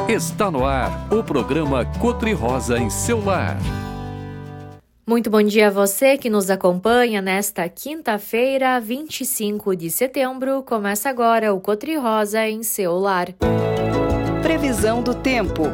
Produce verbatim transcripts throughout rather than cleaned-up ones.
Está no ar o programa Cotri Rosa em seu lar. Muito bom dia a você que nos acompanha nesta quinta-feira, vinte e cinco de setembro. Começa agora o Cotri Rosa em seu lar. Previsão do tempo.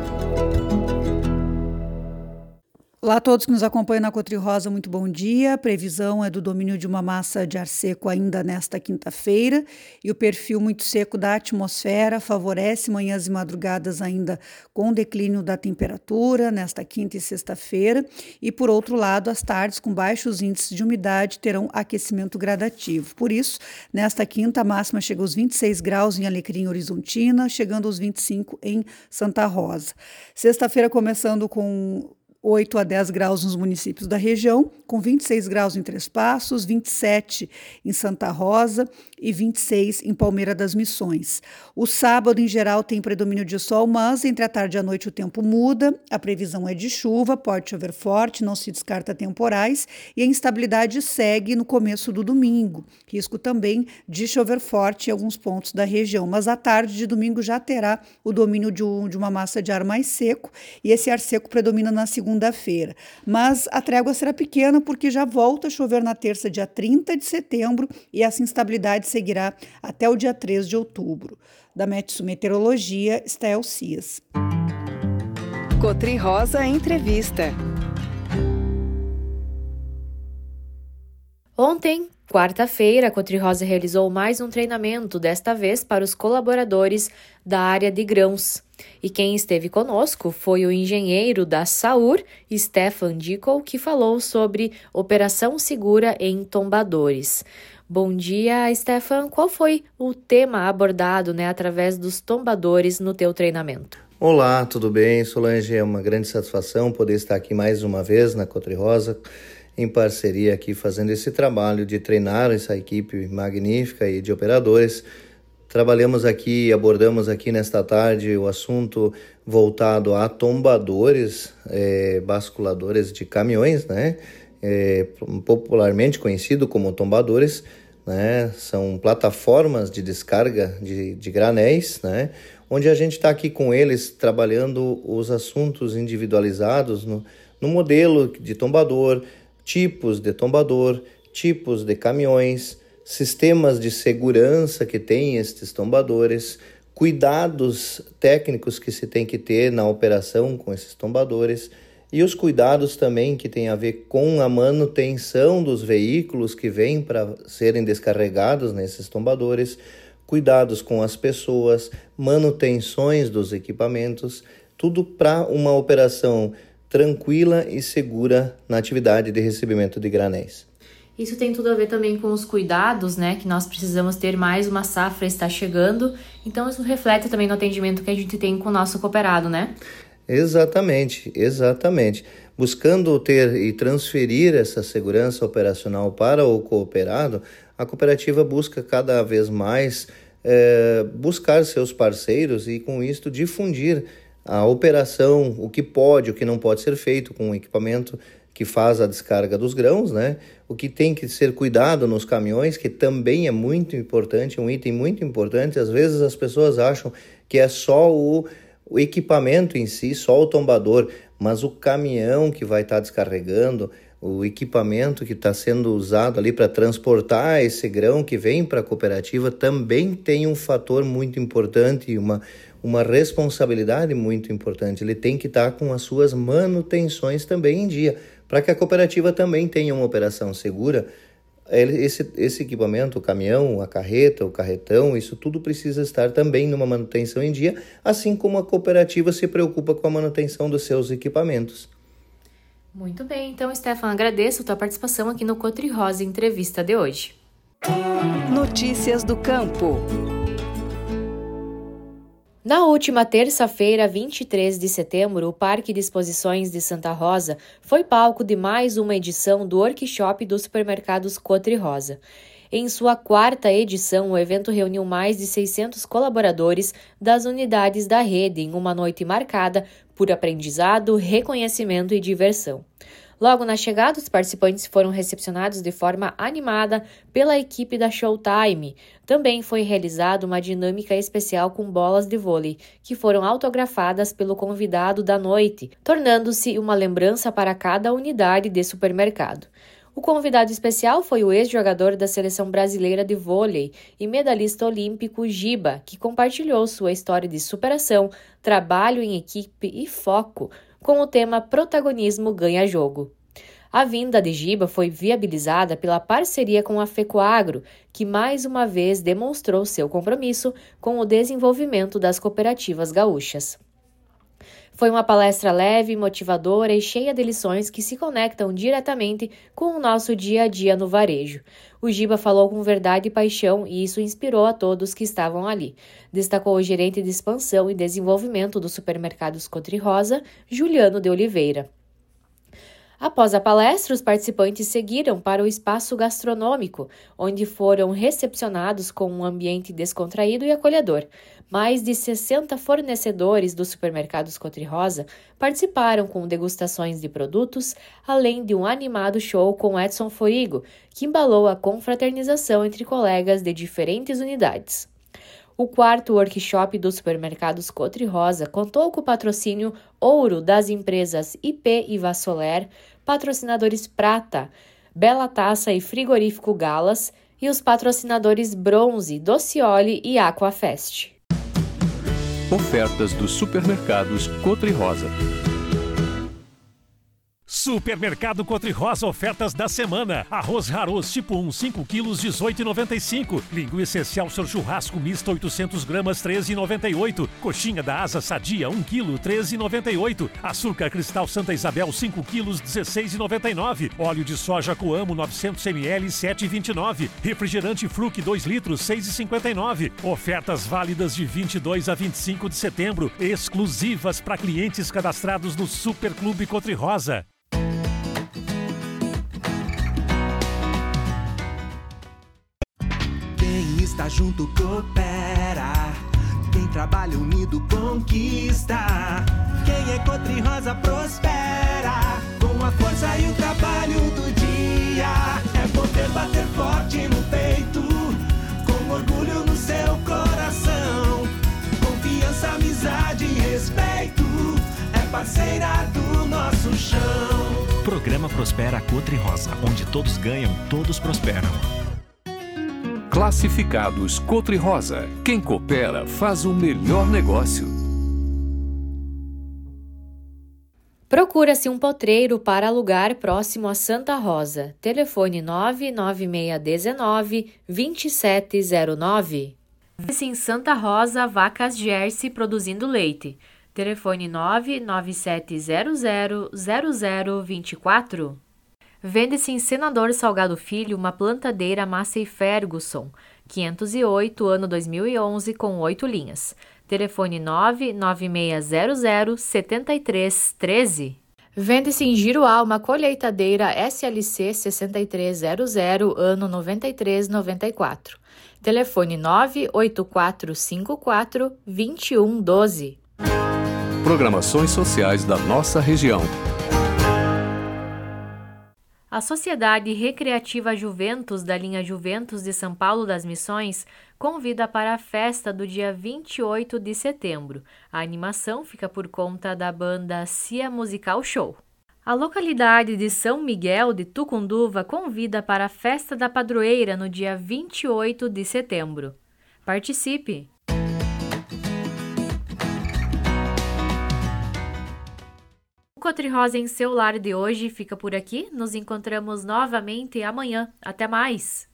Olá a todos que nos acompanham na Cotri Rosa, muito bom dia. A previsão é do domínio de uma massa de ar seco ainda nesta quinta-feira e o perfil muito seco da atmosfera favorece manhãs e madrugadas ainda com declínio da temperatura nesta quinta e sexta-feira e, por outro lado, as tardes com baixos índices de umidade terão aquecimento gradativo. Por isso, nesta quinta, a máxima chega aos vinte e seis graus em Alecrim Horizontina, chegando aos vinte e cinco em Santa Rosa. Sexta-feira começando com oito a dez graus nos municípios da região, com vinte e seis graus em Três Passos, vinte e sete em Santa Rosa e vinte e seis em Palmeira das Missões. O sábado, em geral, tem predomínio de sol, mas entre a tarde e a noite o tempo muda, a previsão é de chuva, pode chover forte, não se descarta temporais e a instabilidade segue no começo do domingo. Risco também de chover forte em alguns pontos da região, mas à tarde de domingo já terá o domínio de, um, de uma massa de ar mais seco e esse ar seco predomina na segunda segunda-feira, mas a trégua será pequena porque já volta a chover na terça, dia trinta de setembro, e essa instabilidade seguirá até o dia três de outubro. Da Metsu Meteorologia, Stael Cias. Cotri Rosa Entrevista. Ontem, quarta-feira, a Cotri Rosa realizou mais um treinamento, desta vez para os colaboradores da área de grãos. E quem esteve conosco foi o engenheiro da Saur, Stefan Dickel, que falou sobre operação segura em tombadores. Bom dia, Stefan. Qual foi o tema abordado, né, através dos tombadores no teu treinamento? Olá, tudo bem? Solange, é uma grande satisfação poder estar aqui mais uma vez na Cotri Rosa, em parceria aqui fazendo esse trabalho de treinar essa equipe magnífica e de operadores. Trabalhamos aqui, abordamos aqui nesta tarde o assunto voltado a tombadores, é, basculadores de caminhões, né? É, popularmente conhecido como tombadores, né? São plataformas de descarga de, de granéis, né? Onde a gente está aqui com eles trabalhando os assuntos individualizados no, no modelo de tombador, tipos de tombador, tipos de caminhões, sistemas de segurança que tem estes tombadores, cuidados técnicos que se tem que ter na operação com esses tombadores e os cuidados também que tem a ver com a manutenção dos veículos que vêm para serem descarregados nesses tombadores, cuidados com as pessoas, manutenções dos equipamentos, tudo para uma operação tranquila e segura na atividade de recebimento de granéis. Isso tem tudo a ver também com os cuidados, né, que nós precisamos ter. Mais uma safra está chegando, então isso reflete também no atendimento que a gente tem com o nosso cooperado, né? Exatamente, exatamente. Buscando ter e transferir essa segurança operacional para o cooperado, a cooperativa busca cada vez mais é, buscar seus parceiros e com isto difundir a operação, o que pode, o que não pode ser feito com o equipamento que faz a descarga dos grãos, né? O que tem que ser cuidado nos caminhões, que também é muito importante, um item muito importante. Às vezes as pessoas acham que é só o, o equipamento em si, só o tombador, mas o caminhão que vai estar descarregando, o equipamento que está sendo usado ali para transportar esse grão que vem para a cooperativa também tem um fator muito importante e uma, uma responsabilidade muito importante. Ele tem que estar com as suas manutenções também em dia, para que a cooperativa também tenha uma operação segura. Esse, esse equipamento, o caminhão, a carreta, o carretão, isso tudo precisa estar também numa manutenção em dia, assim como a cooperativa se preocupa com a manutenção dos seus equipamentos. Muito bem, então, Stefan, agradeço a tua participação aqui no Cotri Rosa Entrevista de hoje. Notícias do campo. Na última terça-feira, vinte e três de setembro, o Parque de Exposições de Santa Rosa foi palco de mais uma edição do Workshop dos Supermercados Cotri Rosa. Em sua quarta edição, o evento reuniu mais de seiscentos colaboradores das unidades da rede em uma noite marcada por aprendizado, reconhecimento e diversão. Logo na chegada, os participantes foram recepcionados de forma animada pela equipe da Showtime. Também foi realizada uma dinâmica especial com bolas de vôlei, que foram autografadas pelo convidado da noite, tornando-se uma lembrança para cada unidade de supermercado. O convidado especial foi o ex-jogador da Seleção Brasileira de Vôlei e medalhista olímpico Giba, que compartilhou sua história de superação, trabalho em equipe e foco, com o tema Protagonismo Ganha Jogo. A vinda de Giba foi viabilizada pela parceria com a FECOAGRO, que mais uma vez demonstrou seu compromisso com o desenvolvimento das cooperativas gaúchas. Foi uma palestra leve, motivadora e cheia de lições que se conectam diretamente com o nosso dia a dia no varejo. O Giba falou com verdade e paixão e isso inspirou a todos que estavam ali, destacou o gerente de expansão e desenvolvimento dos supermercados Cotri-Rosa, Juliano de Oliveira. Após a palestra, os participantes seguiram para o espaço gastronômico, onde foram recepcionados com um ambiente descontraído e acolhedor. Mais de sessenta fornecedores dos supermercados Cotri-Rosa participaram com degustações de produtos, além de um animado show com Edson Forigo, que embalou a confraternização entre colegas de diferentes unidades. O quarto workshop dos supermercados Cotri-Rosa contou com o patrocínio ouro das empresas I P e Vassoler, patrocinadores Prata, Bela Taça e Frigorífico Galas e os patrocinadores Bronze, Docioli e Aquafest. Ofertas dos supermercados Cotri-Rosa. Supermercado Cotri-Rosa, ofertas da semana. Arroz Raros tipo um, cinco quilos, dezoito reais e noventa e cinco centavos. Linguiça Excelsior churrasco mista, oitocentos gramas, treze reais e noventa e oito centavos. Coxinha da Asa Sadia, um quilo, treze reais e noventa e oito centavos. Açúcar Cristal Santa Isabel, cinco quilos, dezesseis reais e noventa e nove centavos. Óleo de soja Coamo, novecentos mililitros, sete reais e vinte e nove centavos. Refrigerante Fruc, dois litros, seis reais e cinquenta e nove centavos. Ofertas válidas de vinte e dois a vinte e cinco de setembro. Exclusivas para clientes cadastrados no Superclube Cotri-Rosa. Está junto, coopera. Quem trabalha unido conquista. Quem é Cotri-Rosa prospera. Com a força e o trabalho do dia. É poder bater forte no peito. Com orgulho no seu coração. Confiança, amizade e respeito. É parceira do nosso chão. Programa Prospera Cotri-Rosa, onde todos ganham, todos prosperam. Classificados Cotri-Rosa. Quem coopera faz o melhor negócio. Procura-se um potreiro para alugar próximo a Santa Rosa. Telefone nove nove seis um nove, dois sete zero nove. Vende-se em Santa Rosa vacas Jersey produzindo leite. Telefone nove nove sete zero zero zero zero dois quatro. Vende-se em Senador Salgado Filho uma plantadeira Massey Ferguson, quinhentos e oito, ano dois mil e onze, com oito linhas. Telefone nove nove seis zero zero sete três um três. Vende-se em Giruá uma colheitadeira S L C sessenta e três zero zero, ano noventa e três noventa e quatro. Telefone nove oito quatro cinco quatro dois um um dois. Programações sociais da nossa região. A Sociedade Recreativa Juventus, da linha Juventus de São Paulo das Missões, convida para a festa do dia vinte e oito de setembro. A animação fica por conta da banda Cia Musical Show. A localidade de São Miguel de Tucunduva convida para a festa da padroeira no dia vinte e oito de setembro. Participe! O Cotri-Rosa em seu lar de hoje fica por aqui. Nos encontramos novamente amanhã. Até mais!